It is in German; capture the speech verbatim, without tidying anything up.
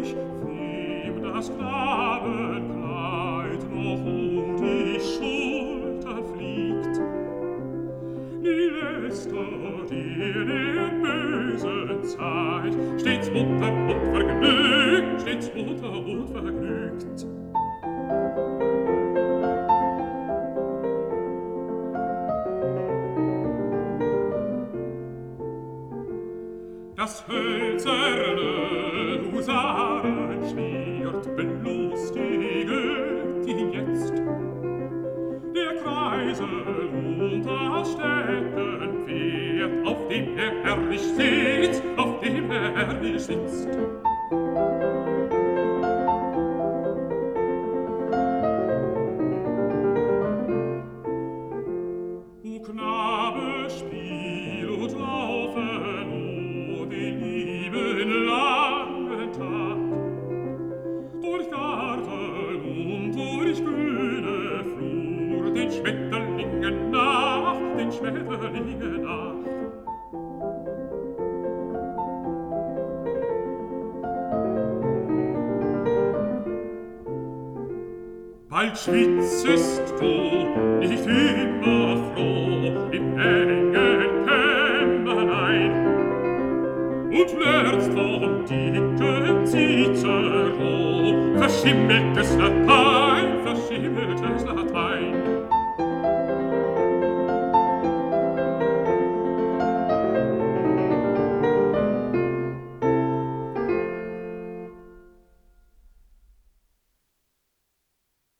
wem das Knabenkleid noch um die Schulter fliegt. Nie lässt er dir der bösen Zeit stets munter und vergnügt, stets munter und vergnügt. Das hölzerne Husarenschwert belustiget ihn jetzt. Der Kreisel und das Steppenpferd, auf dem er herrlich sitzt, auf dem er herrlich sitzt. O Knabe, spiel und laufe nur den lieben langen Tag, durch Garten und durch grüne Flur, den Schmetterlingen nach, den Schmetterlingen nach. Bald schwitzest du nicht immer